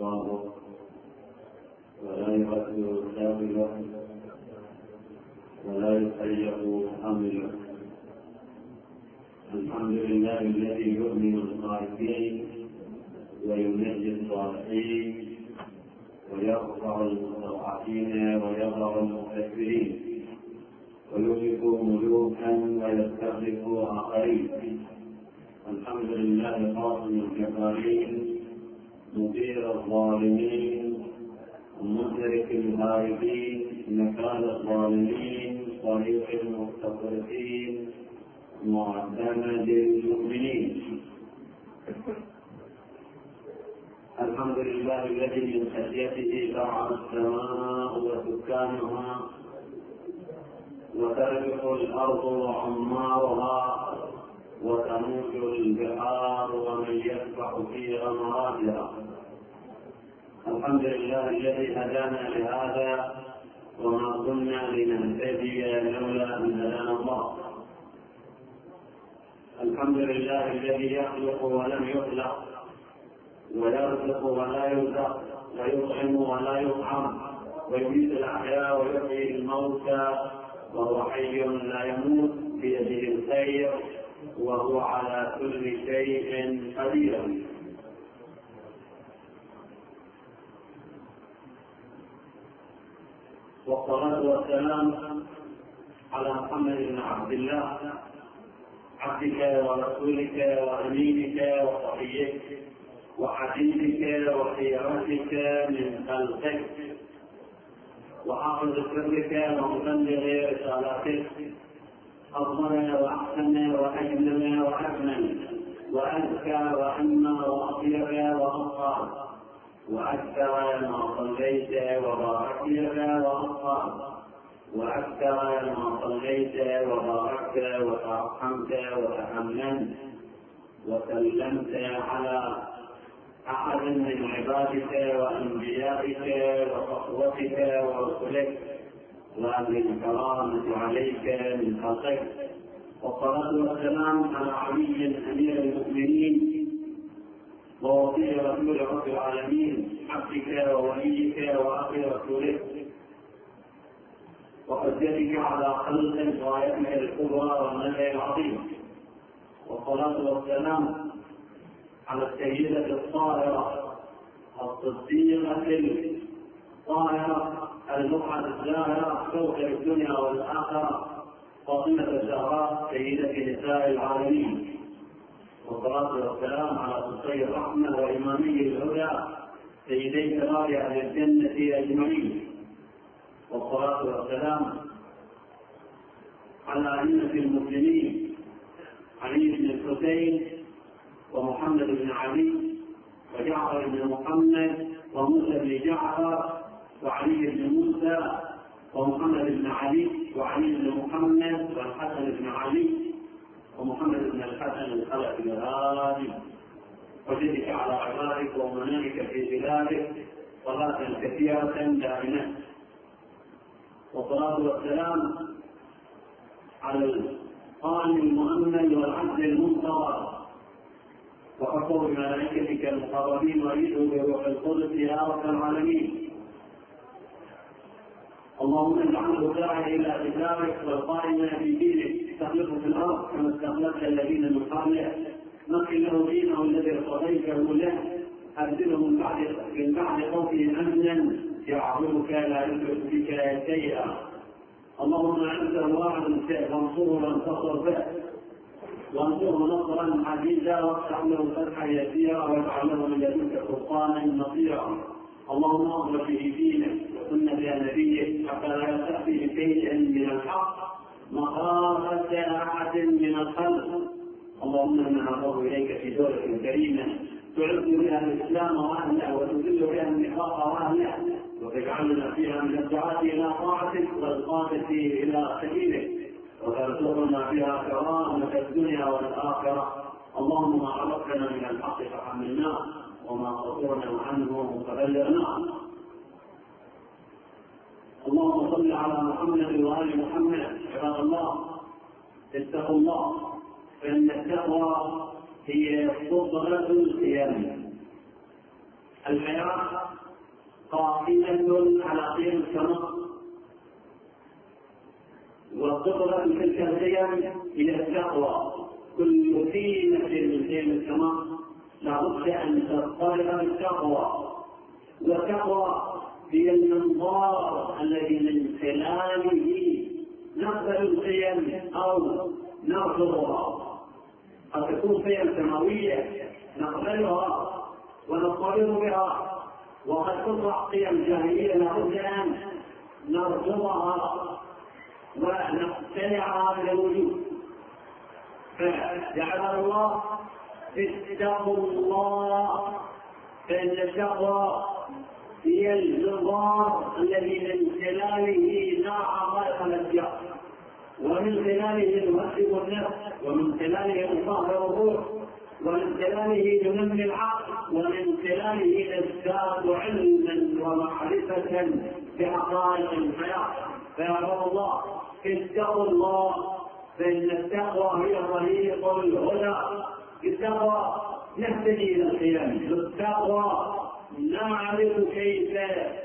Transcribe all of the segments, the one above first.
ضاره ولا يؤثر سابقه ولا يخيب حمله. الحمد لله الذي يؤمن الخائفين وينجي الصالحين ويرفع المستضعفين ويضع المستكبرين ويهلك ملوكا ويستخلف آخرين. الحمد لله قاصم الجبارين مدير الظالمين ومدرك الهاربين نكال الظالمين طريق المستضعفين معتمد المؤمنين. الحمد لله الذي من خشيته ترعى السماء وسكانها وترجف الأرض وعمارها وتموج البحار ومن يسبح في غمراتها. الحمد لله الذي هدانا لهذا وما كنا لنهتدي لولا أن هدانا الله. الحمد لله الذي يخلق ولم يخلق ويرزق ولا يرزق ويطعم ولا يطعم ويميت الأحياء ويحيي الموتى وهو حي لا يموت بيده الخير وهو على كل شيء قدير. والصلاة والسلام على محمد بن عبد الله عبدك ورسولك وأمينك وصفيك وحبيبك وخيرتك من خلقك وحافظ سرك ومبلغ رسالتك أفضل وأحسن وأجمل وأكمل وأزكى وأنى وأطيب وأطهر وأكثر ما صليت وباركت وأطهر وأكثر ما صليت وباركت وترحمت وتحملت وسلمت على أحد من عبادك وأنبيائك وصحوتك ورسلك وأهل الكرامة عليك من خلقك. والصلاة والسلام على علي أمير المؤمنين ووصي رسول رب العالمين عبدك ووليك وأخي رسولك وحجتك على خلق غايتك الكبرى والنبي العظيم. والصلاة والسلام على السيدة الطاهرة الصديقة الطاهرة المرأة الزاهرة فوق الدنيا والآخرة فاطمة الزهراء سيدة نساء العالمين. والصلاة والسلام على قصي الرحمة وإمامي الهدى سيدي كبار أهل الجنة أجمعين. والصلاة والسلام على أئمة المسلمين علي بن الحسين ومحمد بن علي وجعفر بن محمد وموسى بن جعفر وعلي بن موسى ومحمد بن علي وعلي بن محمد والحسن بن علي ومحمد بن الحسن الخلفي الهادي وجدك على عبادك ومنامك في بلادك صلاة كثيرة دائمة. والصلاة والسلام على القائم المؤمن والعبد المنتظر وحفظ ملائكتك المقربين وعيده بروح القدس يا رب العالمين. اللهم اجعله داعي الى كتابك والقائم في دينك تخلقه في الارض كما استخلفت الذين من قبله نقل له دينه الذي ارتضيته له ابدله من بعد خوفه امنا يعبدك لا يشرك بك شيئا. اللهم انت الواحد وانصره وانتصر به وانصره نصرا عزيزا وافتح له فتحا يسيرا واجعل له من لدنك سلطانا نصيرا. اللهم اغفر به دينك وسنه نبيك حتى لا يستخفي بشيء من الحق مخافه احد من الخلق. اللهم انا نعرض اليك في دوله كريمه تعز بها الاسلام واهله وتذل بها النفاق واهله وتجعلنا فيها من الدعاة الى طاعتك والقادة الى سبيلك وترزقنا فيها كرامة الدنيا والآخرة. اللهم ما عرفتنا من الحق فحملناه وما قصرنا عنه فبلغناه. اللهم صل على محمد وآل محمد. عباد الله اتقوا الله فإن التقوى هي فضلة القيام الحياة قائمة على قيم السماء، والقدرة تلك القيم هي التقوى. كل قيمة من قيم السماء لابد أن تضطرب بالتقوى، والتقوى هي المنظار الذي من خلاله نقبل القيم أو نرفضها. قد تكون قيم سماوية نقبلها ونضطرب بها، وقد تطلع قيم جاهلية لابد أن نرفضها ونقتنعها من الوجود. فجعل الله اتقوا الله، فإن التقوى هي الجبار الذي من خلاله نعم الأشياء، ومن خلاله نهذب النفس، ومن خلاله نطهر الروح، ومن خلاله ننمي العقل، ومن خلاله نزداد علما ومعرفة بحقائق الحياة. فيقول الله اتقوا الله، فإن التقوى هي طريق الهدى. بالتقوى نهتدي إلى القيام، بالتقوى نعرف كيف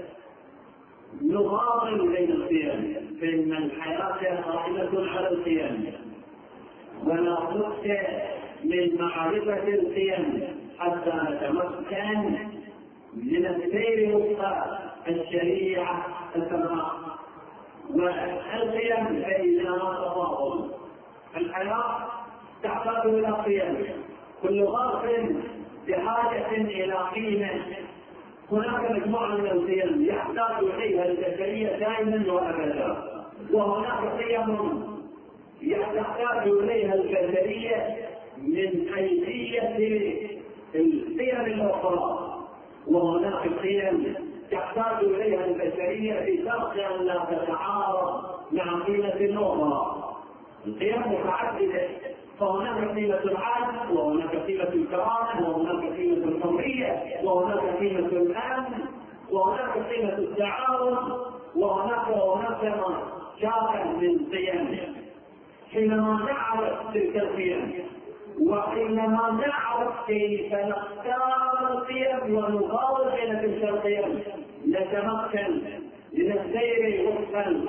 نفاضل بين القيم، فإن الحياة قائمة على القيم، ولا بد من معرفة القيم حتى نتمكن من السير وفق الشريعة السماء. والقيم بينها تفاضل. الحياة تحتاج إلى قيم، كل ظرف بحاجة إلى قيمة. هناك مجموعة من القيم يحتاج إليها البشرية دائما وأبدا، وهناك قيم يحتاج إليها البشرية من حيثية القيم الأخرى، وهناك قيم تحتاج إليها البشرية بشرط أن لا تتعارض مع قيمة أخرى. القيم متعددة، فهناك قيمة العدل، وهناك قيمة الكرامة، وهناك قيمة الحرية، وهناك قيمة الأمن، وهناك قيمة التعاون، وهناك ما شاء من قيم. حينما نعرف تلك القيم، وحينما نعرف كيف نختار القيم ونفاضل بين تلك القيم، نتمكن من السير وفقا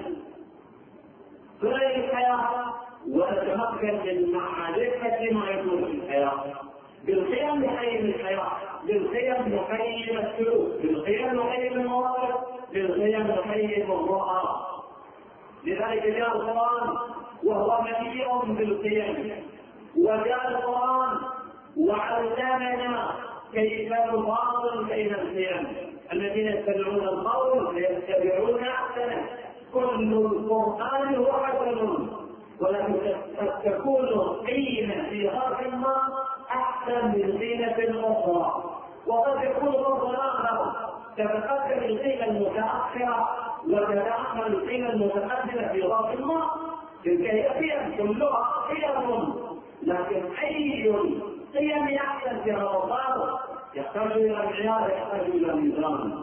غير الحياة، ونتمكن من معرفة ما يكون في الحياة. بالقيم نقيم الحياة، بالقيم نقيم السلوك، بالقيم نقيم المواقف، بالقيم نقيم الرؤى. لذلك جاء القرآن وهو مليء بالقيم، وجاء القرآن وعلمنا كيف نفاضل بين القيم. الذين يتبعون القول فيتبعون أحسنه. كل القرآن هو حسن، ولكن قد تكون قيمة في ظرف ما أحسن من قيمة أخرى، وقد يكون ظرف آخر تتقدم القيمة المتأخرة وتتأخر القيمة المتقدمة في ظرف ما. تلك هي قيم كلها قيم، لكن أي قيم أحسن في هذا الظرف يحتاج إلى معيار، يحتاج إلى ميزان.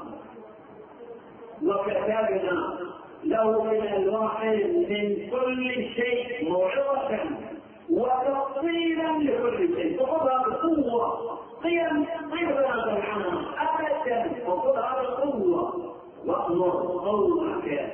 وكتبنا له من الواحد من كل شيء موعظة وتفصيلا لكل شيء. وخذها بقوة، قيم غير هذا العمل أبدا، وخذها بقوة. وأمر قومك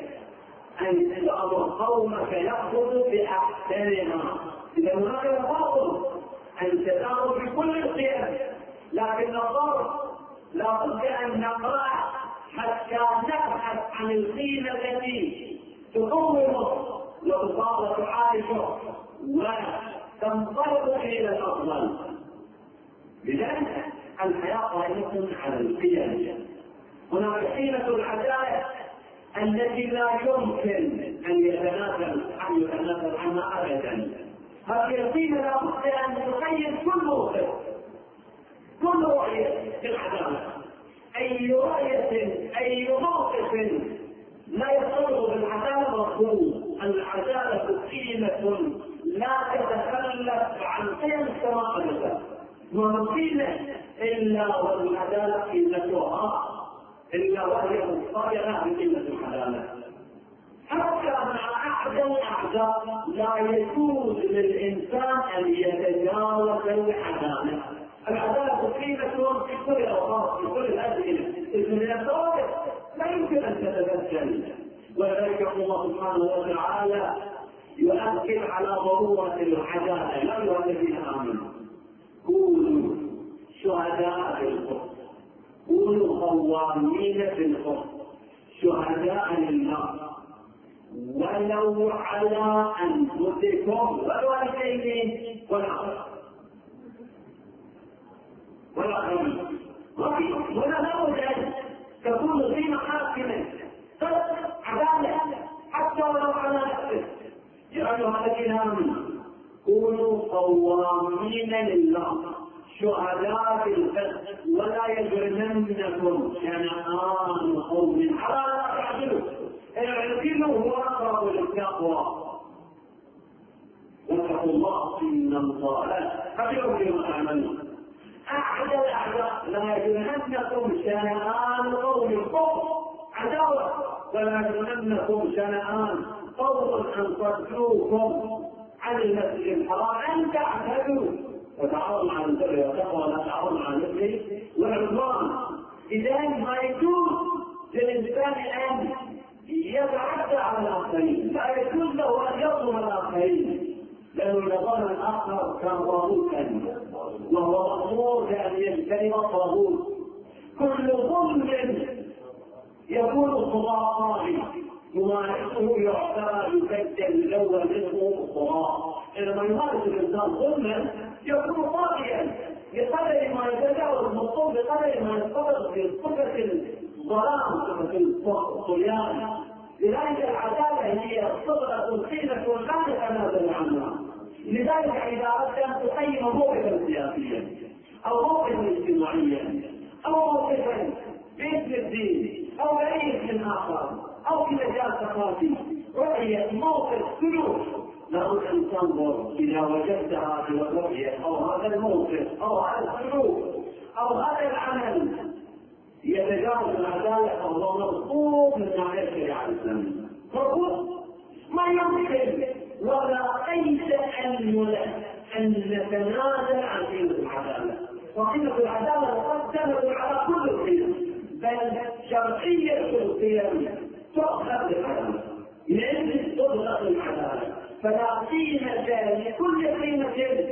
يأخذ بأحسنها. إذا هناك تفاضل، أن تتأخذ بكل القيم، لكن الضرب لا بد أن نقرأ حتى نبحث عن القيمة التي تقومه وتعايشه وتنطلق إلى الأفضل. لذلك الحياة قائمة على القيم. هناك قيمة العدالة التي لا يمكن أن يتنازل عنها أبدا. هذه القيمة لا بد أن تقيد كل موقف، كل رؤية في العدالة. أي رؤية، أي موقف لا يرتبط بالعدالة مرفوض. العدالة قيمة لا تتخلف عن قيم السماء أبدا، وما قيمة إلا والعدالة قيمتها، إلا وهي مضطردة بقيمة العدالة. حتى مع أحد الأعداء لا يجوز للإنسان أن يتجاوز العدالة. العدالة قيمة في كل الأوقات في كل الأزمنة، إذ من الثوابت لا يمكن أن تتبدل. ولذلك الله سبحانه وتعالى يؤكد على ضرورة العدالة. يا أيها الذين آمنوا كونوا شهداء بالقسط، كونوا قوامين بالقسط شهداء لله ولو على أنفسكم والوالدين والآخرين. ولا لابد أن تكون قيمة حاكمة عدالة حتى ولو على نفسك. يا أيها الذين آمنوا كونوا قوامين لله شهداء بالقسط ولا يجرمنكم شنآن قوم على لا تعدلوا اعدلوا هو أقرب للتقوى واتقوا الله إن الله خبير بما تعملون. أحد الأعداء لا يجرمنكم شنآن قوم عداوة ولا يجرمنكم شنآن قوم أن صدوكم عن المسجد الحرام أن تعتدوا وتعاونوا على البر والتقوى ولا تعاونوا على الإثم والعدوان. إذا ما يجوز للإنسان أن يتعدى على الآخرين، لا يجوز له أن يظلم الآخرين، لأنه إذا ظلم الآخر كان طاغوتا وهو مأمور بأن يجتنب الطاغوت. كل ظلم يكون طغاة يمارسه يعتبر يسجل الاول منه طغاة. انما يمارس الانسان ظلما يكون طاغيا بقدر ما يتجاوز المطلوب، بقدر ما يتطرق في صفه الظلام صفه الطغيان. لذلك العداله هي صفه قيمه لا نتنازل عنها. لذلك اذا اردت ان تقيم موقفا سياسيا او موقفا اجتماعيا او موقفا باسم الدين او باي اسم اخر او في مجال ثقافي رؤية موقف سلوك، لابد ان تنظر اذا وجدت هذه الرؤية او هذا الموقف او هذا السلوك او هذا العمل يتجاوز العدالة او هو مطلوب من ناحية الشريعة الاسلامية. مرفوض، ما يمكن ولا اي تأمل ان نتنازل عن قيمة العدالة. وقيمة العدالة مقدمة على كل القيم، بل شرعية القيم تؤخذ بالعدالة، لأن تطلق العدالة. فلا قيمة لكل قيمة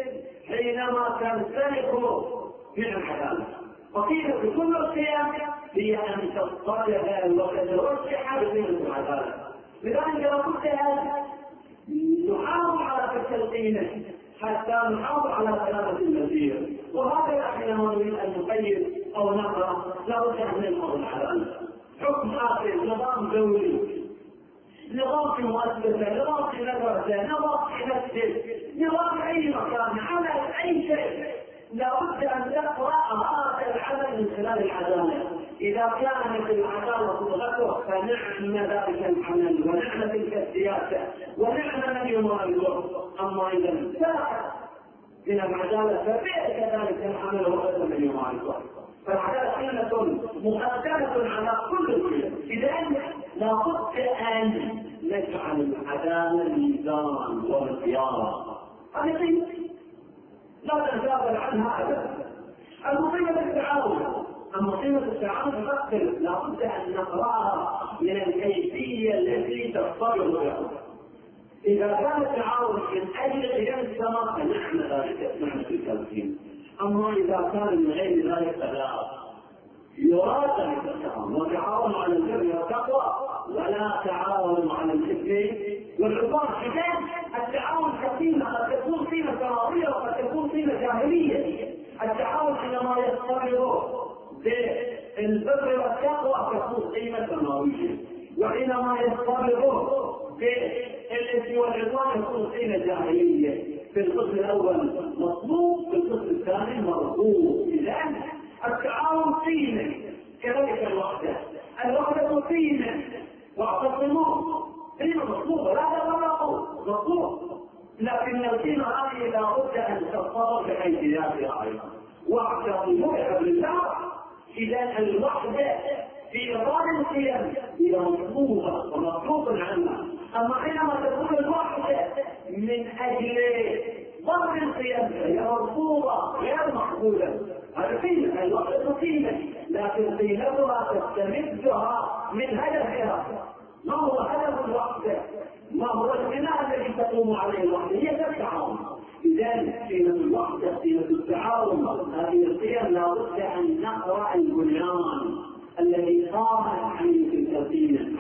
حينما تنسلخ من العدالة. وقيمة كل القيم هي أن تطلب وتتوسع بقيمة العدالة. لذلك لابد أن نحافظ على تلك القيمة حتى نحافظ على سلامة المسير. وهذا حينما نريد أن نقيد أو نقرأ لابد أن ننظر العدالة. حكم آخر، نظام دولي، نظام في مؤسسة، نظام في مدرسة، نظام في مسجد، نظام في أي مكان، عمل أي شيء، لابد أن تقرأ هذا العمل من خلال العدالة. إذا كانت العدالة تغلق فنعم ذلك العمل ونعم تلك السياسة ونعم من يمارسه. أما إذا انتهت من العدالة فبئس ذلك العمل وبئس من يمارسه. فالعدالة قيمة مقدمة على كل القيم. إذا لابد أن نجعل العدالة ميزان ومقياس. هذه قيمة لا تتجاوز عنها أبدا. المقيمة التعاون، أما قيمة التعاون تفكر لابد أن نقرأها من الكيفية التي تضطرد لها. إذا كان التعاون من أجل قيام السماء فنحن ذلك نحن في التمكين. أما إذا كان من غير ذلك فلا يراد التعاون. وتعاون على البر والتقوى ولا تعاون على الإثم والعدوان. إذن التعاون كقيمة قد تكون قيمة سماوية وقد تكون قيمة جاهلية. التعاون حينما يضطرد بالبر والتقوى تكون قيمة سماوية، وحينما يضطرد بالإثم والعدوان تكون قيمة جاهلية. في القسم الأول مطلوب، في القسم الثاني مرغوب. إذن التعاون قيمة كذلك الوحدة قيمة واعتصموا قيمة مطلوبة، لا تفرقوا مطلوب، لكن القيمة هذه لابد أن تتصور بحيثياتها أيضا. واعتصموا بحبل الله. إذا الوحدة في إطار القيم هي مطلوبة ومطلوب عنها. أما حينما تكون الوحدة من أجل ضرب هذه القيم هي مرفوضة غير مقبولة. هذه قيمة، الوحدة قيمة، لكن قيمتها تستمدها من هدفها. ما هو هدف الوحدة؟ ما هو البناء الذي تقوم عليه الوحدة؟ هي التعاون. لذلك قيمة الوحدة، قيمة التعاون، هذه القيم لا بد أن نقرأ البنيان الذي قامت عليه تلك القيمة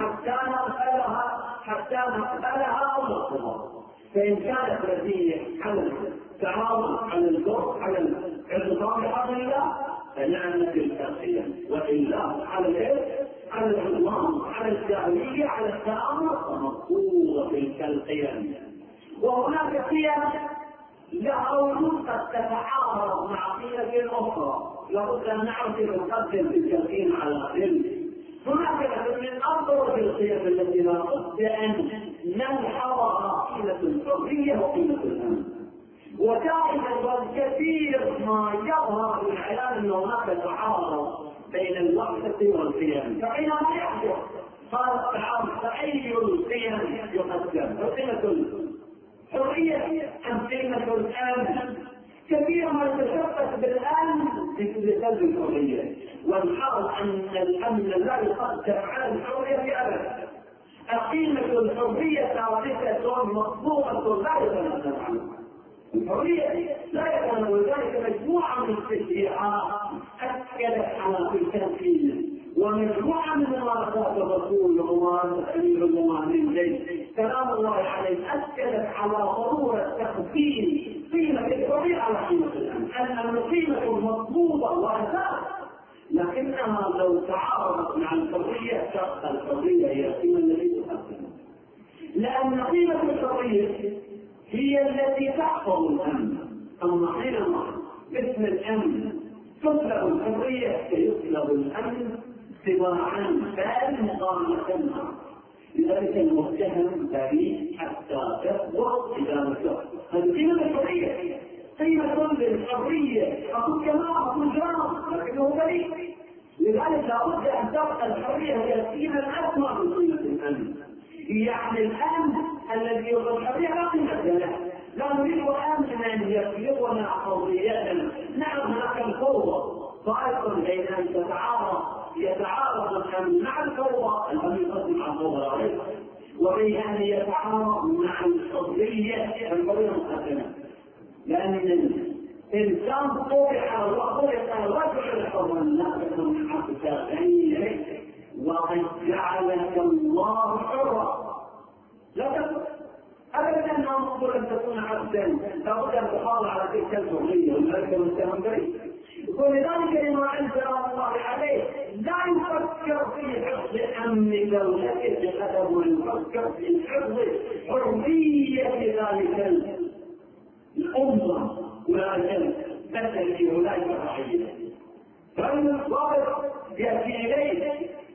حتى نقبلها أو نرفضها. فإن كانت مبنية على التعاون، على البر، على الاعتصام بحق الله، فنعم تلك القيم، وإلا على العدوان، على الجاهلية، على التآمر، فمرفوضة تلك القيم. وهناك قيم لها وجود قد تتعارض مع قيم أخرى، لابد أن نعرف نقدم تلك القيم على علم. هناك من أفضل القيم التي لا بد أن نلحظها قيمة الحرية وقيمة الأمن. ودائما والكثير ما يظهر بالعيان أن هناك تعارض بين الوحدة والقيم، فحينما يحدث قال التعارض فأي القيم يقدم؟ قيمة الحرية أم قيمة الأمن؟ كثير ما يتشبث بالأمن لسلب الحرية، والحرص أن الأمن لا يقدم على الحرية أبدا. قيمة الحرية ثابتة مطلوبة لا يتنازل عنها. الحرية لا يتنازل، ذلك مجموعة من التشريعات أكدت على تلك القيمة، ومجموعة من ممارسات الرسول وممارسة أمير المؤمنين زيد سلام الله عليه أكدت على ضرورة تقديم قيمة الحرية على قيمة الأمن. أن القيمة مطلوبة وأساس، لكنها لو تعارضت مع الحرية تبقى الحرية هي القيمة التي تقدم، لأن قيمة الحرية هي التي تحفظ الأمن. أما حينما مثل الأمن تطلب الحرية فيطلب الأمن تباعا بل مقارنة معه. لذلك المتهم بريء حتى تثبت إدانته. هذه قيمة الحرية، قيمة للحرية، أقول كلام أقول جرام لكنه بريء. لذلك لابد أن تبقى الحرية هي القيمة الأسمى من قيمة الأمن. يعني الأمن الذي يرغب الحرية لا قيمة له، لا نريد أمنا يفرضنا حريتنا. نعم هناك الفوضى، فأيضا بين أن يتعارض الأمن مع الفوضى، الأمن يقدم على الفوضى عليه، وبين أن يتعارض مع الحرية مقدمة. لأن الإنسان طبع رجل حرا لا تكون حقك غيرك، وقد جعلك الله حرا. لا تكون أبدا أن نقول أن تكون عبدا، لابد أن تحافظ على تلك الحرية والملك والسلام بريء. ولذلك لما أنزل الله عليه لا يفكر في حفظ أمن دولته بقدر ويفكر في حفظ حرية ذلك الأمة وذلك مثل في أولئك الرعية. فالضابط يأتي إليه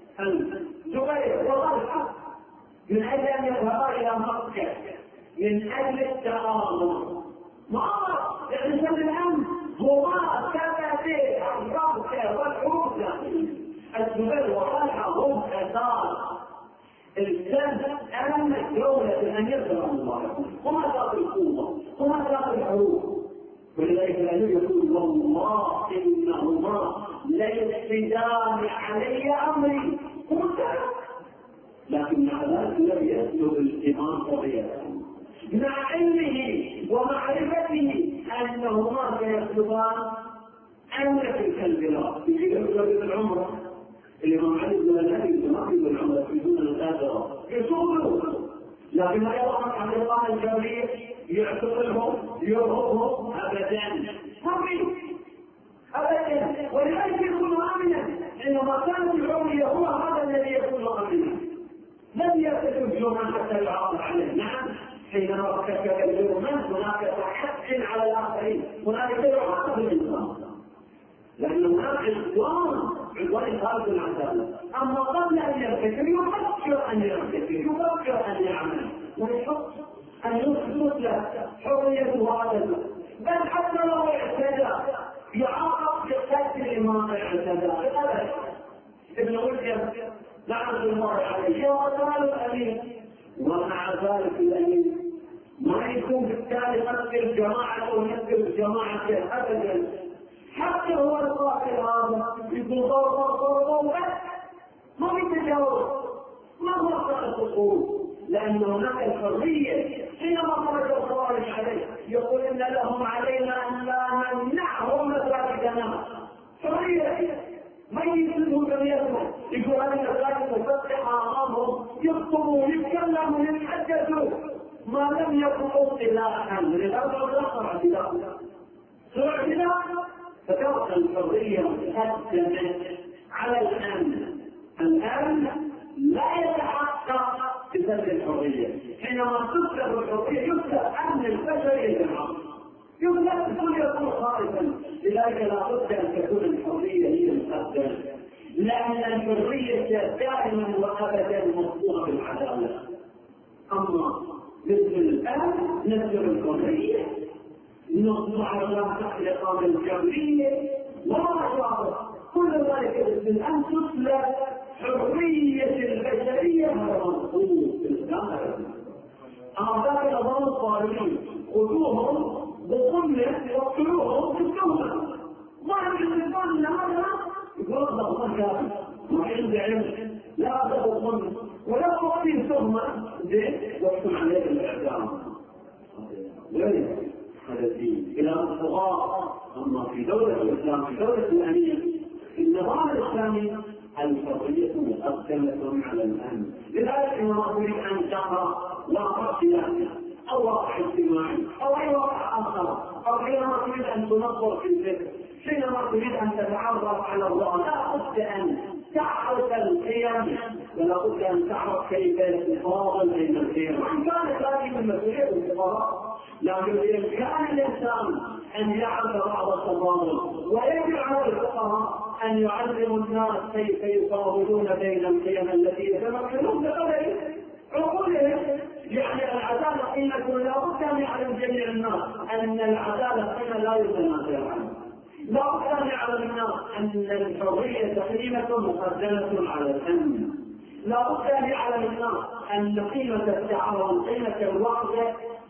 الزبير وطلحة من أجل أن يذهب إلى مكة من أجل التآمر. يعني سبب الأمن هو ثبت الربط والحروب. الزبير وطلحة هم أساس السبب أمن الدولة أن يظهر الله، هم أساس القوة، هم أساس الحروب. ولذلك الأمير يقول والله إنهما ليفسدان علي أمري، هم السبب. لكن مع ذلك لم يسلب الإيمان طبيعته، مع علمه ومعرفته أنهما سيسلبان أمن تلك البلاد. في العمرة الإمام علي بن النبي ينقذ العمرة في دون الآخرة يصوموا، لكن لا يضع عن الله الكبير يعتقلهم يرهبهم أبدا أبدا. ولذلك يكون آمنا إنما كانت الحرية هو هذا الذي يكون آمنا، لم يكن جرما حتى يعاقب عليه. نعم حينما ارتكب الجرما هناك تحد على الآخرين، هناك يعاقب الإنسان، لأن هناك عدوان خارج العدالة. أما قبل أن يرتكب يفكر أن يرتكب، يفكر أن يعمل، ويحط أن يثبت له حريته وعدله. بل حتى لو اعتدى يعاقب بقتل ما اعتدى بقدر. ابن مسلم لعنة الله عليه وقتل الأمين، ومع ذلك الأمين ما يكون بالتالي نذكر الجماعة أو نذكر الجماعة أبدا. حتى هو القاتل هذا يقول ضرب ما بيتجاوز، ما وصل الخروج، لأن هناك الحرية. حينما خرج الخوارج عليه يقول إن لهم علينا أن لا نمنعهم مساجدنا، حرية ما يسلموا دنيتهم، يقول أن المساجد مفتحة أمامهم، يخطبوا يتكلموا يتحدثوا ما لم يكن سلاحا للأرض الآخر سرعنا. فترك الحرية مقدمة على الأمن. الأمن لا يتحقق بسبب الحرية. حينما تسلب الحرية يسلب أمن البشر يجمع، يسلب كل يكون خائفا. لذلك لا بد أن تكون الحرية هي المقدمة، لأن الحرية دائما وأبدا مصدومة بالعدالة. أما مثل الآن نذكر الحرية، نصنع على الإقامة الجبرية وما شابه، كل ذلك الآن تسلب حرية البشرية. هذا مطلوب في الإسلام. أما ذاك الأمر الصالحين خذوهم بظلم واقتلوهم بالتهمة، ما يجب هذا يقول الله ما كان ما عنده علم لا تظلم ولا تقتل تهمة زين واحكم عليه بالإعدام. وين هذا الدين إلى الصغار. أما في دولة الإسلام، في دولة الأمير، في النظام الإسلامي الحرية مقدمة على الأمن. لذلك حينما تريد أن تقرأ واقع سياسي أو واقع اجتماعي أو أي واقع آخر، أو حينما تريد أن تنظر في الفكر، حينما تريد أن تتعرف على الله، لا بد أن تعرف القيم ولا بد أن تعرف كيف يتفاضل بين القيم. وإن كانت هذه المسؤولية الفقراء، لكن بإمكان الإنسان أن يعرف بعض التفاضل، ويجب على الفقراء أن يعلموا الناس كيف يفاضلون بين القيم التي يتمكنون بقدر عقولهم. يعني العدالة قيمة لا بد أن يعلم جميع الناس أن العدالة قيمة لا يتنازل عنها. لا بد أن يعلم الناس أن الحرية قيمة مقدمة على الأمن. لا بد أن يعلم الناس أن قيمة التعاون، قيمة الوحدة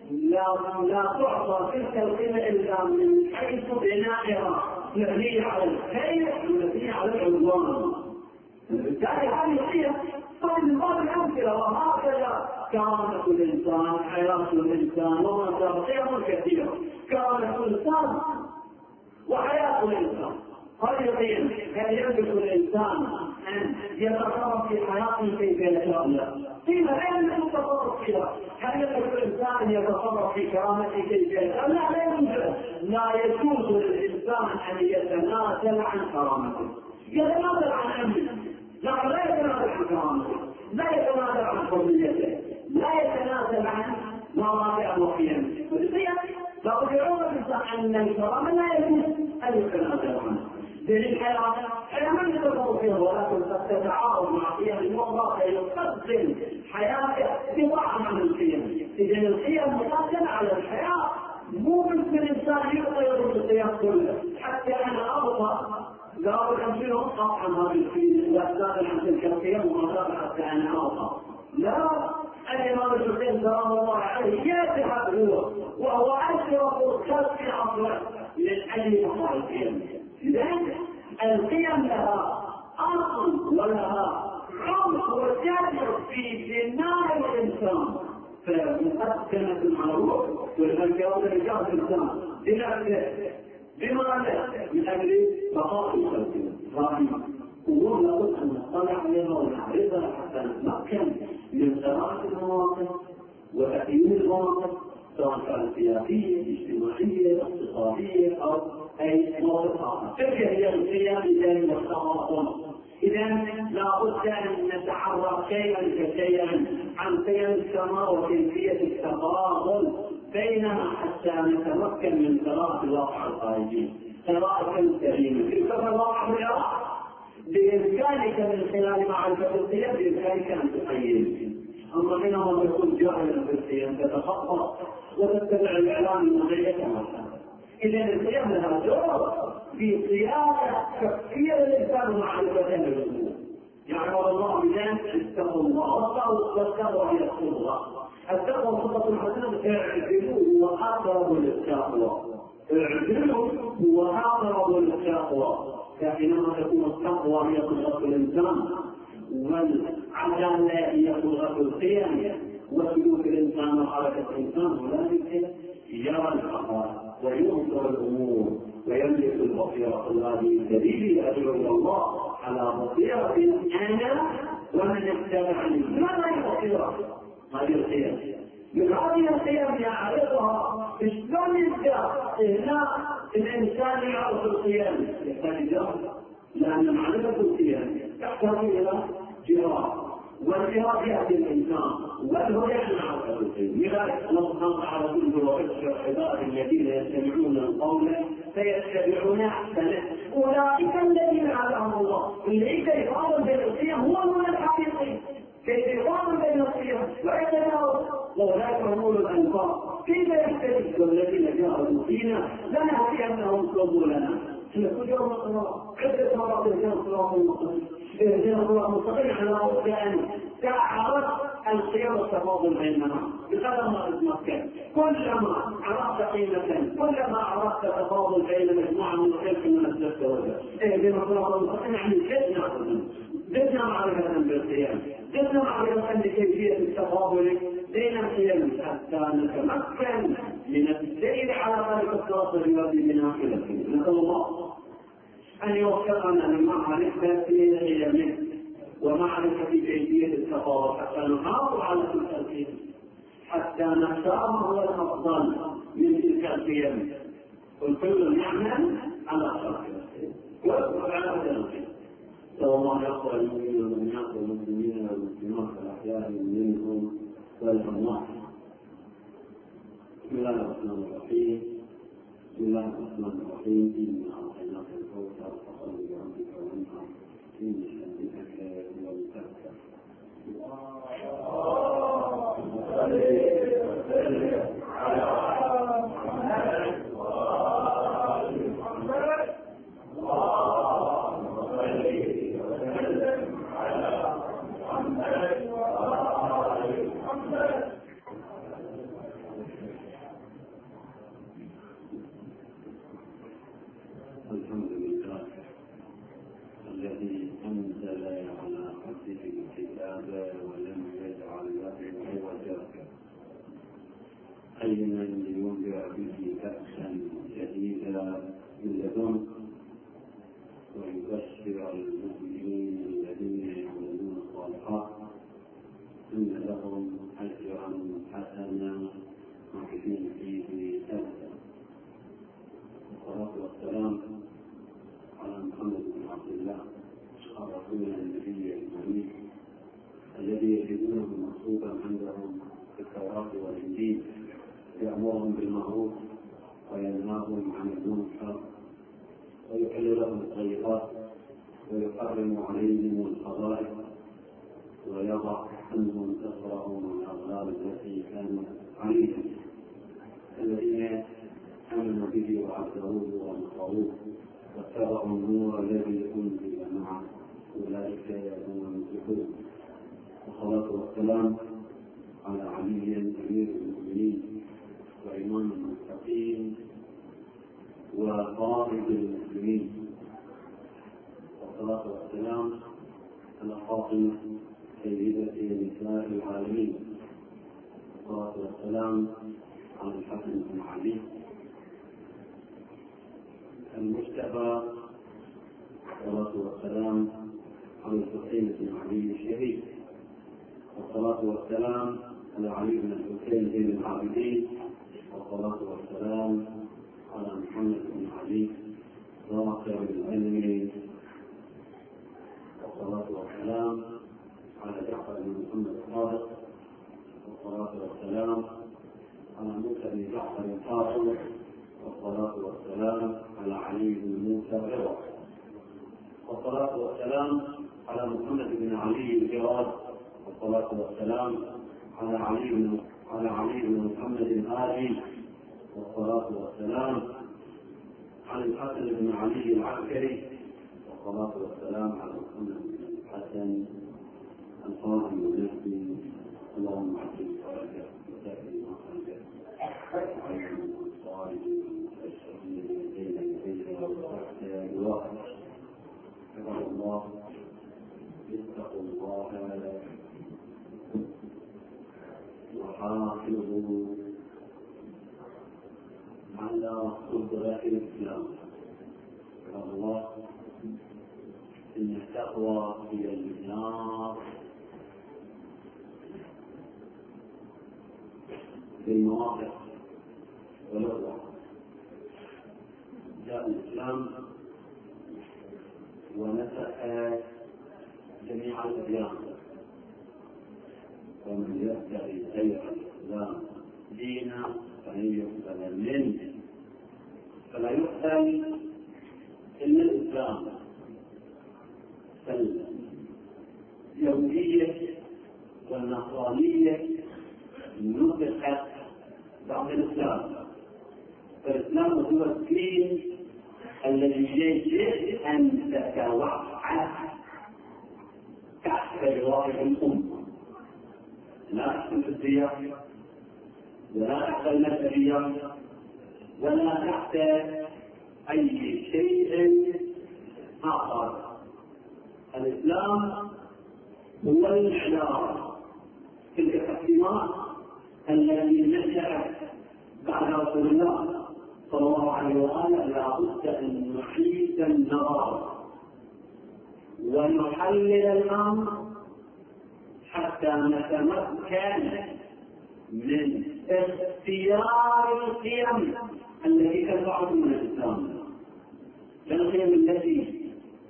لا تعطى تلك القيمة إلا من حيث بنائها مبنية على الخير ومبنية على العدوان. بالتالي هذه القيم طيب بعض الأمثلة، وهكذا كرامة الإنسان، حياة الإنسان، وما شابه قيم كثيرة. كرامة الإنسان وحياة الإنسان هذه قيم. هل يملك الإنسان أن يتصرف في حياته كيف يشاء؟ لا، قيمة لا يملك التصرف فيها. هل يملك الإنسان أن يتصرف في كرامته كيف يشاء؟ لا يمكن. لا يجوز للإنسان أن يتنازل عن كرامته، يتنازل عن أمنه، لكن لا يتنازل عن كرامته، لا يتنازل عن حريته، لا يتنازل عن مواضع وقيمه. لقد يعود الإنسان أن الكرامة لا يجوز أن يتنازل عنها. للحياة من يتصرف فيها، ولكن قد تتعارض مع قيم الله يقدم حياته بضاعة من القيم. إذا القيم مقدمة على الحياة، مو مثل الإنسان يغير القيم كلها. حتى أنا أرضى لا أمكن أقطع عن هذه القيم وأزال عن تلك القيم وأزال حتى أنا أرضى. لا، الإمام الحسين سلام الله عليه يذهب هو وهو أشرف الخلق عقلا للأجل مقام القيم. لذلك القيم لها أصل ولها عمق وجذر في بناء الإنسان، فمقدمة على الروح. ولذلك يرى رجال الإنسان بنفسه بمعنى من أجل بقاء الخلق. أمور لابد أن نطلع عليها ونعرفها حتى نتمكن من قراءة المواقف وتحليل المواقف، سواء كانت سياسية، اجتماعية، اقتصادية أو أي مواقف أخرى. تلك هي القيم إذا والتواصل. إذا لابد أن نتعرف شيئا فشيئا عن قيم السماء وكيفية التفاضل بينها حتى نتمكن من قراءة الواقع الخارجي قراءة سليمة. تلك الواقع في العراق بإمكانك من خلال معرفة القيم بإمكانك أن تقيم. أما حينما تكون جاهلا بالقيم تتخطط وتتبع الإعلام المغربي كما كان. إذا القيم لها دور في صياغة تفكير الإنسان ومعرفة الأمور. يعني الله بذلك اتقوا الله واتقوا إلى القرى. التقوى خطة حسنة. اعدلوا هو أقرب للتقوى. اعدلوا هو أقرب للتقوى. فحينما تكون التقوى هي صفة الإنسان، والعدالة هي صفة القيم وسلوك الإنسان وحركة الإنسان، هنالك يرى الحقائق وينصر الأمور ويملك البصيرة. هذه الدليل أدعو إلى الله على بصيرة أنا ومن اتبعني. ماذا هي بصيرة؟ هذه القيم. من هذه القيم يعرفها. شلون يبدأ هنا الإنسان يعرف القيم؟ يحتاج إلى، لأن معرفة القيم تحتاج إلى جهاد، والجهاد يأتي الإنسان والهدى معرفة القيم. لذلك الله سبحانه وتعالى يقول: وبشر عبادي الذين يستمعون القول فيتبعون أحسنه أولئك الذين هداهم الله. إليك يقارن بين القيم هو المعنى الحقيقي. كيف يقارن بين القيم ويتجاوز؟ وأولئك هم أولو الألباب. كيف يختلف؟ والذين جاءوا فينا لنهدينهم سبلنا. نقول يوم القيامة عدة مرات اهدنا الصراط المستقيم، اهدنا الصراط المستقيم على وجهين. تعرف القيم والتفاضل بيننا بقدر ما تتمكن. كلما عرفت قيمة، كلما عرفت تفاضل بين مجموعة من الخلق من الزبد والزبد. اهدنا الصراط المستقيم يعني زدنا معرفة بالقيم، زدنا معرفة بكيفية التفاضل بين القيم حتى نتمكن من السير على ذلك الصراط الذي بنا إلى القيم. نسأل الله أن يوفقنا لمعرفة القيم ومعرفة كيفية التفاضل حتى نحافظ على تلك القيم، حتى نختار ما هو الأفضل من تلك القيم. والكل يعمل على خلق القيم ويصبح على هذا القيم. صلى الله يغفر المؤمنين والمؤمنات والمسلمين والمسلمات الأحياء منهم والأموات. بسم الله الرحمن الرحيم. بسم الله الرحمن الرحيم. إنا أعطيناك الكوثر فصل لربك وانحر إن شانئك هو الأبتر. الحمد لله الذي أنزل على عبده الكتاب ولم يجعل له عوجا قيما لينذر به بأسا شديدا من لدنه ويبشر المؤمنين الذين يعملون الصالحات أن لهم أجرا حسنا مخلدين فيه أبدا. والصلاة والسلام على محمد بن عبد الله الرسول النبي الأمين الذي يجدونه مكتوبا عندهم في التوراة والإنجيل، يأمرهم بالمعروف وينهاهم عن المنكر ويحل لهم الطيبات ويحرم عليهم الخبائث ويضع عنهم إصرهم والأغلال التي كانت عليهم. الذين آمنوا به وعزروه ونصروه واتبعوا النور الذي أنزل معه أولئك هم المفلحون. والصلاة والسلام على علي أمير المؤمنين وإمام المتقين وقائد المسلمين. والصلاة والسلام على فاطمة سيدة نساء العالمين. والصلاة والسلام على الحسن بن علي المجتبى. والصلاة والسلام على الحسين بن علي الشهيد. والصلاة والسلام على علي بن الحسين بن العابدين. والصلاة والسلام على محمد بن علي ظاهر العلم. والصلاة والسلام على جعفر بن محمد الصادق. والصلاة والسلام على موسى بن جعفر الفاطمي. والصلاة والسلام على علي بن موسى الرضا. والصلاة والسلام على محمد بن علي الجواد. والصلاة والسلام على علي بن محمد الهادي. والصلاة والسلام على الحسن بن علي العسكري. والصلاة والسلام على محمد بن الحسن القائم المهدي. اللهم عجل فرجه. اتقوا الله وحافظوا على قدرة الإسلام. الله إن التقوى هي النار بالمواقف والأخوة. جاء الإسلام ونسخ جميع الأديان، ومن يبتغي غير الإسلام دينا فلن يقبل منه، فلا يقبل إلا الإسلام. فاليهودية والنصرانية نسخت بعد الإسلام، فالإسلام هو الدين الذي يجب أن تتوحد تحت لواء الأمة، لا تحت الدية ولا تحت المذهبية ولا تحت أي شيء آخر. الإسلام هو الإعلام، تلك التقسيمات التي نشأت بعد رسول الله صلى الله عليه وآله لا بد أن نحيط النظر ونحلل الأمر حتى نتمكن من اختيار القيم التي تنفع من الإسلام، القيم التي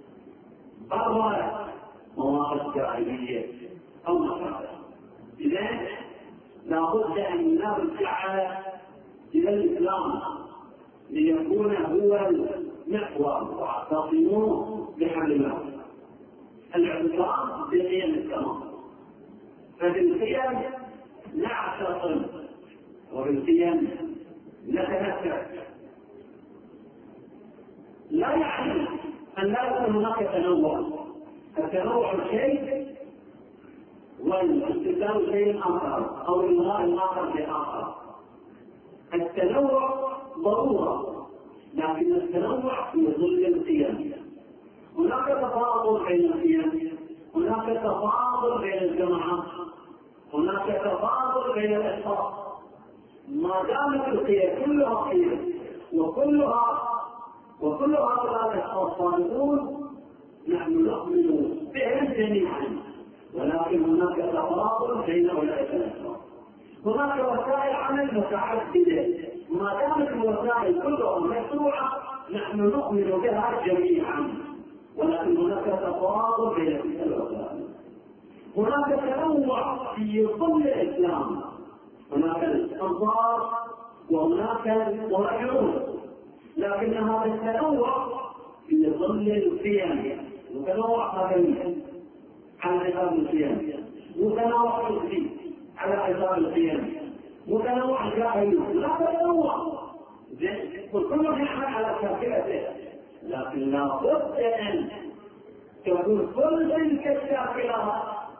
بررت مواقف الجاهلية أو مصالح. إذن لا بد أن نرجع إلى الإسلام ليكون هو المحور، واعتصموا بحبل الله، الاعتصام بقيم السماء. فبالقيم نعتصم وبالقيم نتمسك. لا يعني أن لا يكون هناك تنوع، التنوع شيء والاستسلام شيء آخر، أو إلغاء الآخر بآخر. التنوع ضرورة، لكن التنوع في ظل القيم. هناك تفاضل بين القيم، هناك تفاضل بين الجماعات، هناك تفاضل بين الأشخاص. ما دامت القيم كلها قيم وكل هؤلاء الأشخاص صادقون، نحن نؤمن بهم جميعا، ولكن هناك تفاضل بين أولئك الأشخاص. هناك وسائل عمل متعددة، ما دامت الوسائل كلها مشروعة نحن نؤمن بها جميعا، ولكن هناك تفاضل بين تلك الوسائل. هناك تنوع في ظل الإسلام، هناك الأنصار وهناك المهاجرون، لكن هذا التنوع في ظل القيم، وتنوع قبلي على حساب القيم، وتنوع فكري على حساب القيم، وتنوع جاهلي، لا تنوع وكل نعمة على شاكلته، لكن لا بد أن تكون كل تلك الشاكلة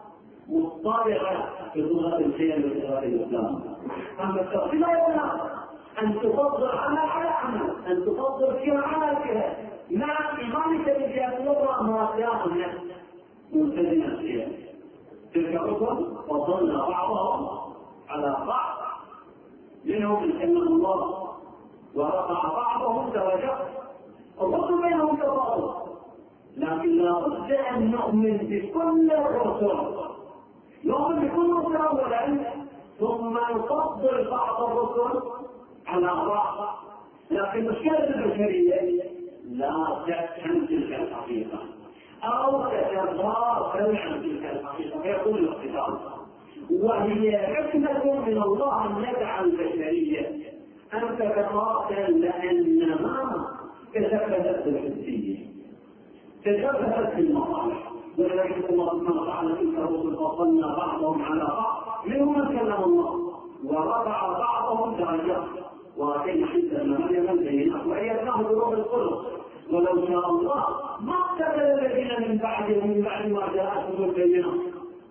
مطابقة بلغة القيم وصفات الإسلام. أما التفصيل أيضا أن تفضل عمل على عمل، أن تفضل فيها على فيها، مع إيمانك بجهة الأخرى ما جاء النفس ملتزما فيها. تلك الرسل فضلنا بعضهم على بعض، منهم من كلم الله ورفع بعضهم درجات، الرسل بينهم تفاضل، لكن لا بد أن نؤمن بكل الرسل، نؤمن بكل الرسل أولا، ثم نفضل بعض الرسل على بعض. لكن مشكلة البشرية لا تفهم تلك الحقيقة أو تتغافل عن تلك الحقيقة، فيكون الاختلاف. وهي حكمة من الله أن يدعى البشرية أن تتقاتل، لأنها تشبثت بالحسية، تشبثت بالمصالح. ولذلك الله سبحانه وتعالى تلك الرسل فضلنا بعضهم على بعض، منهم من كلم الله ورفع بعضهم درجات، واتينا عيسى ابن مريم البينات وايدناه بروح القدس. ولو شاء الله ما اقتتل الذين من بعدهم من بعد ما جاءتهم البينات،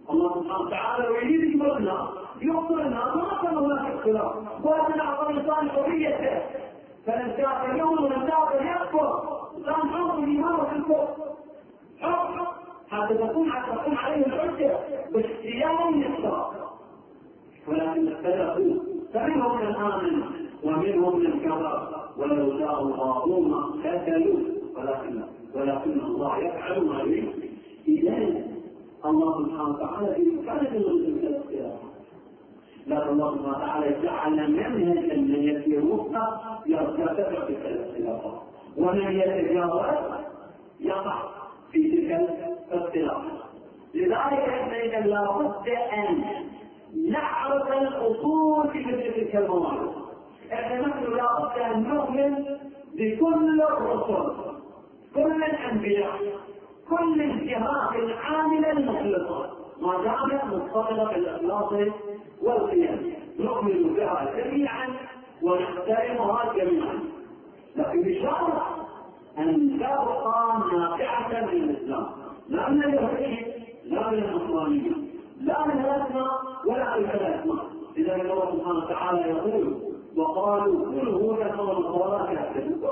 الله سبحانه وتعالى يريد يقبلنا يقبل الناس ما كان هناك اختلاف، ولكن اعطى الانسان حريته، فلن شاء اليوم ولن شاء يكفر، الان حر الايمان في الكفر حر حتى تكون عليه الحجه باختيار الاختلاف، ولكن اختلفوا فمنهم من امن ومنهم من كفر ولو شاء الله ما اقتتلوا ولكن الله يفعل ما يريد. اذا الله سبحانه وتعالى كان يريد الاختلاف، لكن الله سبحانه وتعالى جعل منهجا من يسير وفقه يرتفع تلك الاختلافات، ومن يتجاوز يقع في تلك الاختلافات. لذلك احنا لابد ان نعرف الاصول في مثل تلك المواضيع. احنا نحن لابد ان نؤمن بكل الرسل، كل الانبياء، كل الجهات العامله المخلصه ما دامت متصله بالاخلاص والقيام، نؤمن بها جميعا ونحترمها جميعا، لكن بشرط ان تبقى نافعه للاسلام، لا من اليهوديه لا من النصرانيه لا من الاسماء ولا من الاسماء. اذا الله سبحانه وتعالى يقول وقالوا كل هودا ونصارى كافرون،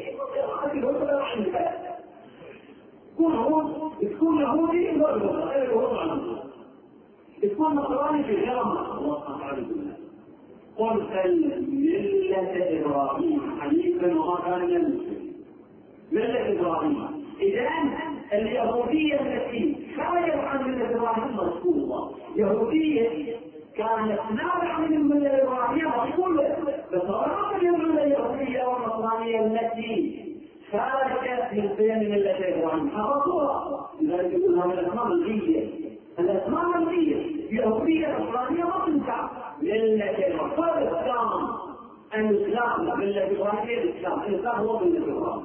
تكون يهودي غير يهود عنه، تكون نصراني في غيرها. الله سبحانه وتعالى قل ملة إبراهيم حنيفا وما كان من المشركين. ملة إبراهيم، إذا اليهودية التي خرجت عن ملة إبراهيم مذكورة، يهودية كانت نابعة من الملة الإبراهيمية مذكورة، بس رغم الملة اليهودية والنصرانية التي خرجت من بين ملة إبراهيم حفظوها. لذلك يقول هذه الأسماء ملغية، الأسماء ملغية، يهودية نصرانية ما تنفع. ملة إبراهيم الإسلام، ملة إبراهيمية الإسلام هو ملة إبراهيم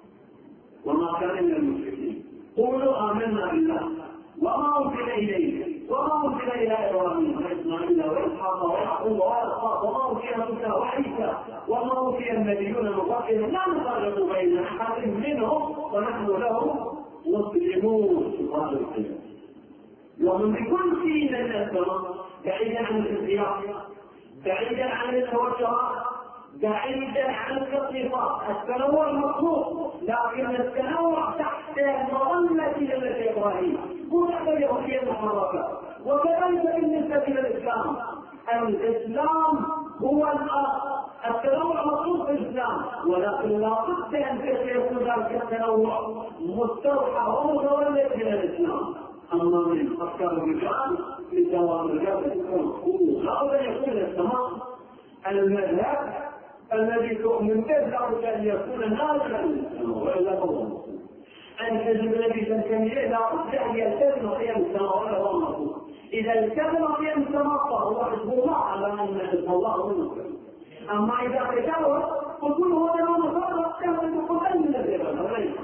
وما كان من المشركين. قولوا آمنا بالله وما أنزل إليه وما أنزل إلى إبراهيم وإسماعيل وإسحاق ويعقوب وإسحاق وما أوتي موسى وعيسى وما أوتي النبيون من قبلهم لا نفرق بين أحد منهم ونحن له مسلمون. سبحان الله. ومن بكل شيء من السماء بعيدا عن الانبياء، بعيدا عن التوجهات، بعيدا عن التصنيفات. التنوع مطلوب، لكن التنوع تحت مظلة ملة إبراهيم مو تحت اليهودية المحرفة. وكذلك بالنسبة للإسلام، الإسلام هو الأصل، التنوع مطلوب في الإسلام، ولكن لا بد أن يكون ذلك التنوع مستوحى ومتولد من الإسلام. أما من أفكار الرجال من دوام الرجال تكون لا بد أن يكون السماء المذهب الذي تؤمن به لا بد أن يكون نازلا وإلا فهو الحزب الذي تنتمي إليه لا بد أن يلتزم قيم السماء ولا هو المطلوب. إذا التزم قيم السماء فهو حزب الله على أن حزب الله هو المطلوب. أما إذا تجاوز فكل هو له مفرق كما تقول أن الذي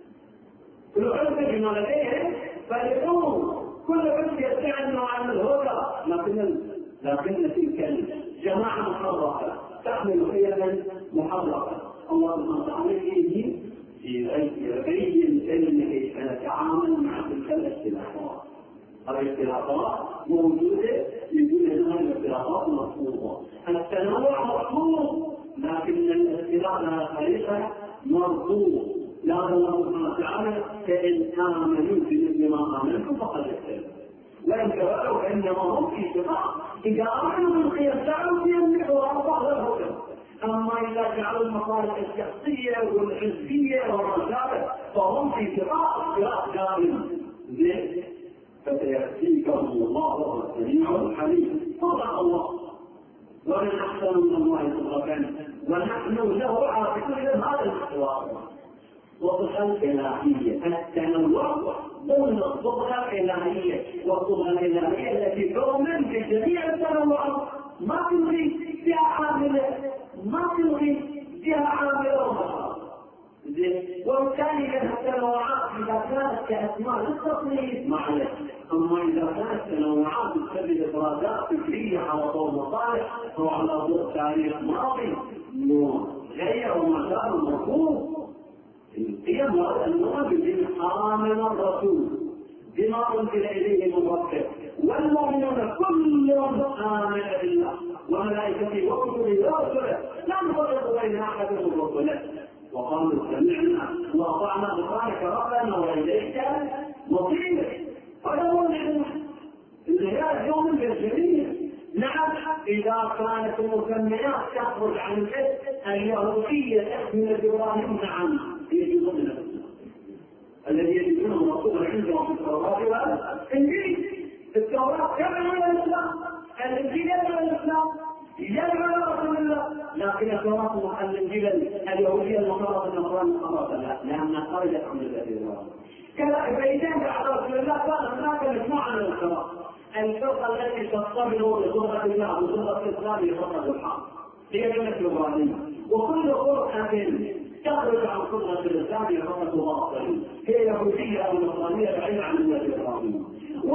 كل حزب بما لديه فرحون، كل حزب يدعي أنه عن الهدى، لكن تلك الجماعة محرقة تحمل قيما محرقة. الله سبحانه وتعالى يبين كيف نتعامل مع تلك الاختلافات. الاختلافات موجودة، يقول هذه الاختلافات مطلوبة. التنوع مطلوب، لكن الاختلاف على طريقة مرفوض. لا الله سبحانه وتعالى فإن آمنوا بمثل ما آمنتم فقد اختلفوا، وإن كفروا فإنما هم في شقاق. إذا آمنوا بالخير جعلوا فيهم محورا بعض الهدى، أما إذا جعلوا المصالح الشخصية والحزبية والرشاوة فهم في شقاق دائم. فسيأتيكم الله السميع الحليم. صدق الله، ومن أحسن من الله صدقا ونحن له عاقبون هذا الاختلاف. والصبغة الإلهية، التنوع ضمن الصبغة الإلهية، والصبغة الإلهية التي تؤمن بجميع التنوعات، ما تلغي جهة عاملة، ما تلغي جهة عاملة وخلاص. وبالتالي التنوعات إذا كانت كأسماء للتصنيف معلش، أما إذا كانت تنوعات تسبب إفرادات فكرية على ضوء مصالح أو على ضوء تاريخ ماضي غير وما كان مفهوم. القيم والأنواع بالدين آمن الرسول بما أنزل إليه من ربه والمؤمنون كلهم آمن بالله وملائكته وكتبه ورسله لا نفرق بين أحد من رسله وقالوا سمعنا وأطعنا غفرانك ربنا وإليك المصير. فلو نحن الرجال يؤمن بالجميع. نعم إذا كانت المسميات تخرج عن الاسم اليهودية تحمل إبراهيم نعم هي ضمن الإسلام الذي يجدونه مكتوبا عندهم في التوراة والإنجيل. التوراة يدعو إلى الإسلام، الإنجيل يدعو إلى الإسلام، يدعو إلى رسول الله، لكن التوراة الإنجيل اليهودية المخالفة النصرانية مخالفة لا، لأنها خرجت عن الإسلام. كذلك فإذا بعد رسول الله كان هناك مجموعة من الفرق. الفرقة التي تطبق بصورة الله وصورة الإسلام لفرقة الحق هي مثل إبراهيم، وكل فرقة تخرج عن صورة الإسلام لفرقة باطل هي يهودية أو نصرانية بعيدة عن ملة إبراهيم.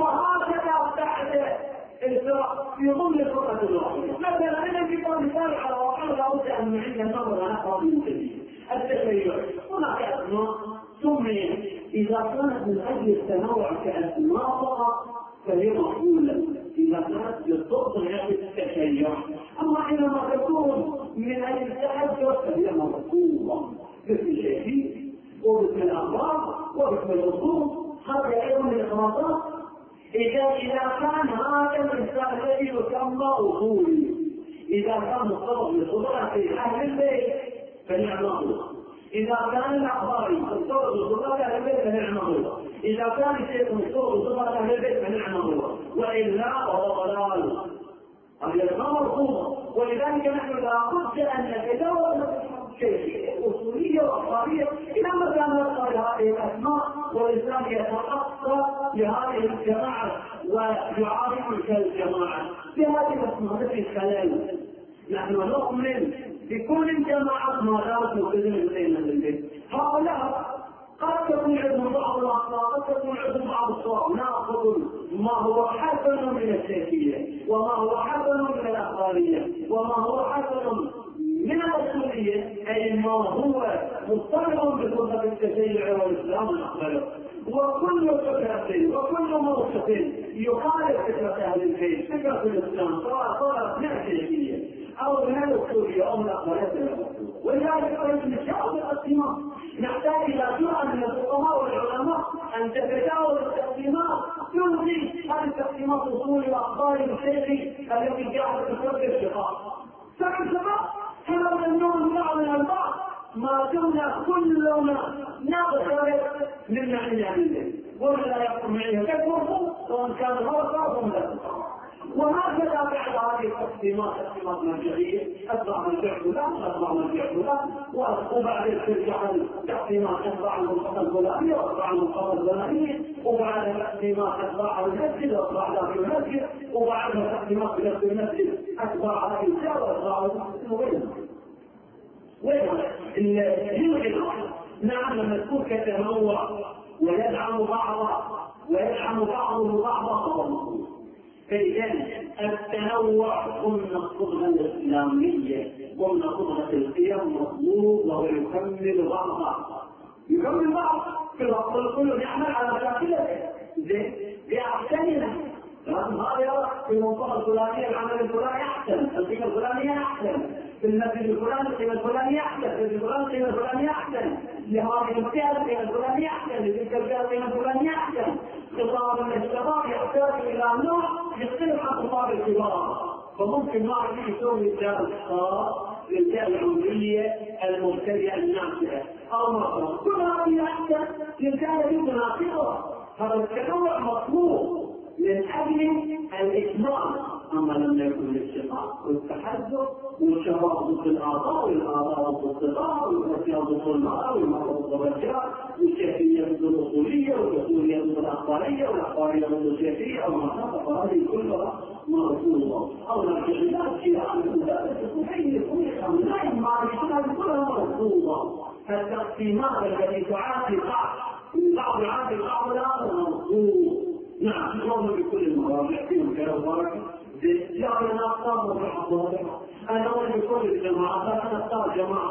وهكذا تحت الفرق في ضمن فرقة الواحدة. مثلا أنا في مثال على واقع لابد أن نعيد النظر على أقرب من جديد. التشيع هناك أسماء سميت إذا كانت من أجل التنوع كأسماء فقط فهي مقبولة إذا كانت للضبط يعني التشيع. أما حينما تكون من أجل التحدث فهي مرفوضة مثل الشيء ومثل الأخبار ومثل الأصول. هذا أيضا من الإخراجات. إذا كان هذا الإنسان الذي يسمى أصولي إذا كان مصطلح بصدرة في أهل البيت فنعم الله. إذا كان الأخبار مصطلح بصدرة أهل البيت فنعم الله. إذا كان الشيء مصطلح بصدرة أهل البيت فنعم الله، وإلا فهو ضلال. هذه مرفوضة. ولذلك نحن لابد أن نتجاوز شيء أصولية وأخبارية إلى متى نلقى هذه الأسماء والإسلام يتأثر لهذه الجماعة ويعارض الجماعة بهذه الأسماء التي خلال. نحن نؤمن بكل جماعة ما دامت ملتزمة بين البيت. هؤلاء قد تكون عندهم بعض الأخطاء، قد تكون عندهم بعض الصواب، نأخذ ما هو حسن من الشيخية وما هو حسن من الأخبارية وما هو حسن من الأصولية، أي ما هو مضطرب بصورة التشيع والإسلام نقبله. وكل فكرة وكل موقف يخالف فكرة أهل البيت فكرة الإسلام سواء صارت من الشيخية أو من الأصولية أو من الأخبارية. ولذلك نحن نشاهد التقسيمات. نحتاج إلى جرأة من الفقهاء والعلماء أن تتجاوز التقسيمات، تلغي هذه التقسيمات أصولي وأخباري وشيخي التي جاءت بسبب الشقاق. سبب الشقاق كما أنهم بعض من البعض ما دمنا كلنا نغترب من معنى عنده ومن لا يقوم عليها كالفرق وإن كان مرضى ومن لا تقوم. وهكذا بعد هذه التقسيمات تقسيمات مرجعيه اتبع مرجع فلان اتبع مرجع فلان وبعد ترجع التقسيمات اتبع المنطقه الفلانيه واتبع المنطقه الفلانيه وبعد التقسيمات اتبع المسجد واتبع ذاك المسجد وبعدها تقسيمات في نفس المسجد اتبع هذه الجاره واتبع وين نعم لما تكون كتنوع ويدعم بعضه بعضا. فإذا التنوع ضمن الصبغة الإسلامية ضمن صبغة القيم مطلوب وهو يكمل بعضها يكمل بعض في الأصل كله يعمل على شاكلته بأحسننا. هذا في المنطقة الفلانية العمل الفلاني أحسن، القيمة الفلانية أحسن، في المسجد الفلاني القيمة الفلانية أحسن، في الفلاني القيمة الفلانية أحسن، لهذه الفئة القيمة الفلانية أحسن، لتلك الفئة القيمة الفلانية أحسن. خطاب من الشباب يحتاج إلى نوع يختلف عن خطاب الكبار، فممكن نوع يسوي الدار الخاص للفئة العمرية المبتدئة الناشئة أو مرة كل هذه أحسن للفئة التي تناسبها. هذا التنوع مطلوب من أجل الإكمال. أما لم يكن الاشتقاق والتحدث والشباب ضد الآراء والآراء ضد الصغار والرجال ضد المرأة والمرأة ضد الرجال والشيخية ضد الأصولية والأصولية ضد الأخبارية والأخبارية ضد الشيخية أو المنطقة، فهذه كلها مرفوضة. أو الارتجالات جهات المدارس الصحية كل أملاك معرفتها كلها مرفوضة. التقسيمات التي تعادي بعض يعادي بعض الآخر مرفوض. نعم نظر بكل المراجع فيهم خير وبركة يعني أنا أختار مرجع الضوء. أنا أقول بكل الجماعات أنا أختار جماعة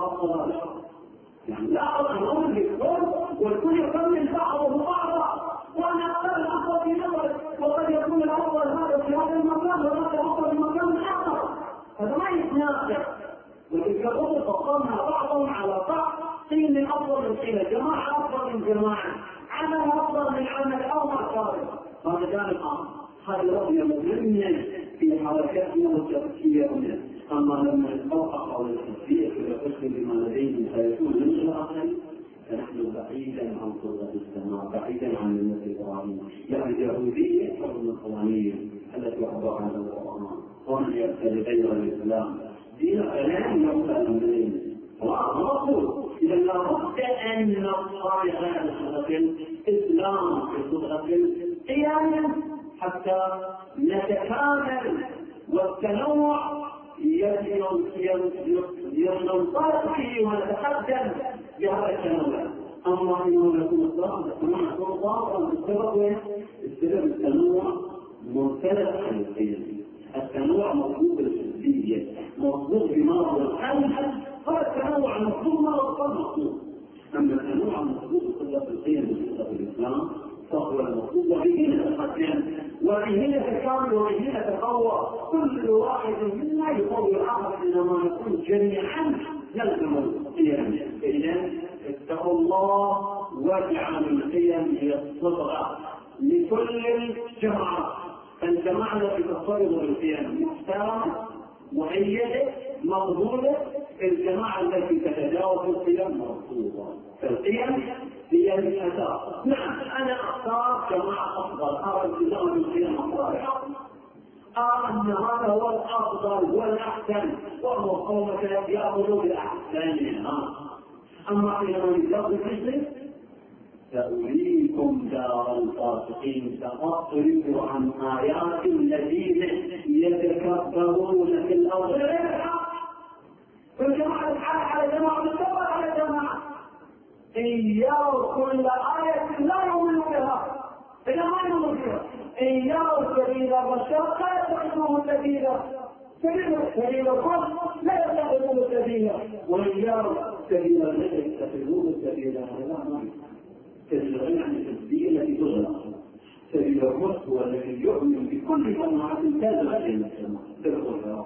الضوء يعني لا أقول بكل والكل يكمل بعضه بعضا وانا اختار الافضل في نظرك، وقد يكون الافضل هذا في هذا المكان وهذا الافضل في مكان اخر، هذا ما يتناسب. وتلك الامور فصلنا بعضهم على بعض، قيل من افضل من قيل، جماعه افضل من جماعه، عمل افضل من عمل او ما صار. هذا جانب اخر، هذه رؤيه مهمه في حركتنا وتفكيرنا. اما لما نتوقع او التفكير في الفكر بما لديهم سيكون من الاخر، فنحن بعيدا عن قدرة السماء، بعيدا عن ملة ابراهيم. يعني اليهوديه حكم القوانين التي وضعها القران، ومن يبتغي غير الاسلام دين فلن يقبل منه. وأقول إذا لابد أن نصطلح بصدق الإسلام بصدق القيم حتى نتكامل، والتنوع ينطلق فيه ونتقدم بهذا التنوع. أما إنه يكون الضابط السبب التنوع مختلف عن القيم. التنوع مطلوب الحزبية، مطلوب بمرض القلب، هذا التنوع مطلوب مرض القلب مطلوب. أما التنوع مطلوب بصدق القيم بصدق الإسلام فهو المطلوب، وبه نتقدم وبه نتكامل وبه نتقوى. كل واحد منا يقوي الآخر، إنما نكون جميعا نلزم القيم. إذن اتقوا الله واجعلوا القيم هي الصبغة لكل الجماعة. الجماعة التي تضطرب بالقيم محترمة مؤيدة مقبولة، الجماعة التي تتجاوز القيم مرفوضة. فالقيم هي الأساس. نعم أنا أختار جماعة أفضل، أرى التزام بالقيم الصالحة، أرى أن هذا هو الأفضل والأحسن، وهو قومك يأخذوا بأحسنها. أما حينما يتقوا في سأريكم دار الفاسقين، سأصرف عن آيات الذين يتكبرون في الأرض بغير الحق. فالجماعة تتحرك على جماعة تتكبر على جماعة، إياه كل آية لا يؤمن بها، إذا ما يؤمن بها إياه سبيل الرشاد لا يتخذوه سبيلا، سبيل الحق لا يتخذوه سبيلا، وإياه سبيل الرشد يتخذوه سبيلا. سبيل عن التسبيل التي تغلق، سبيل الرشد هو الذي يؤمن بكل جماعة تلغى السماء تدخل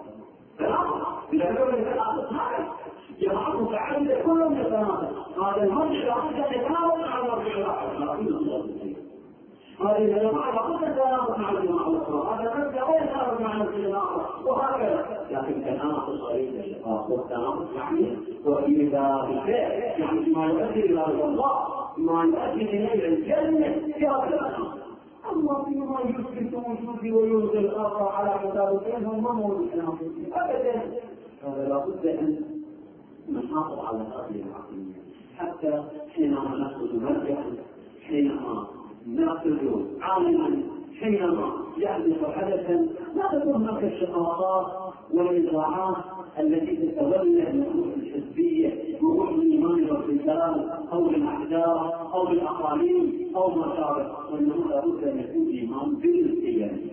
جماعة متعددة كلهم يتناقض. هذا المرجع لابد ان يتناقض مع المرجع الاخر، هذه الجماعة لابد ان تتناقض مع الجماعة الاخرى، هذا المرجع لا يتناقض مع المرجع الاخر، وهكذا. لكن تناقض صريح الاشقاق، والتناقض يعني وإذا بالفعل يعني ما يؤدي الى الله، ما يؤدي الى الجنة في هذا الامر. الله فيما يثبت وجودي ويلغي الآخر على كتابتين هم موجود أبدا. هذا لابد أن نحافظ على هذه العقلية، حتى حينما نأخذ مرجعا، حينما نأخذ عالما، حينما يحدث حدثا، لا تكون هناك الشقاقات والنزاعات التي تتولد من روح الحزبية وروح الإيمان والرسالة أو بالأحزاب أو بالأقاليم أو ما شابه، وإنما لابد أن يكون إيمان بالقيم.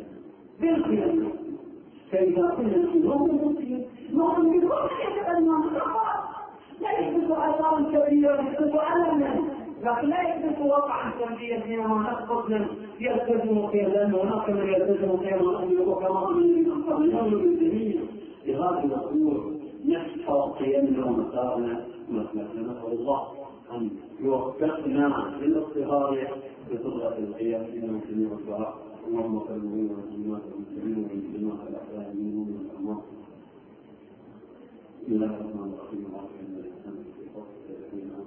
فإذا كنا نؤمن بالقيم نؤمن بكل شيء أنه لا يحدث آثارا كبيرة يحدث ألما، لكن لا يحدث وقعا سلبيا حينما نسقط من يلتزم قيم، لأن هناك من يلتزم قيم ونؤمن كما نؤمن بالجميع. لهذه الأمور نحفظ قيمنا ومسارنا ومسلكنا. نسأل الله أن يوفقنا للاضطهاد بصدق القيم إنه سميع الدعاء. اللهم صل وسلم على المسلمين والمسلمات الأحياء منهم والأموات. بسم الله الرحمن الرحيم.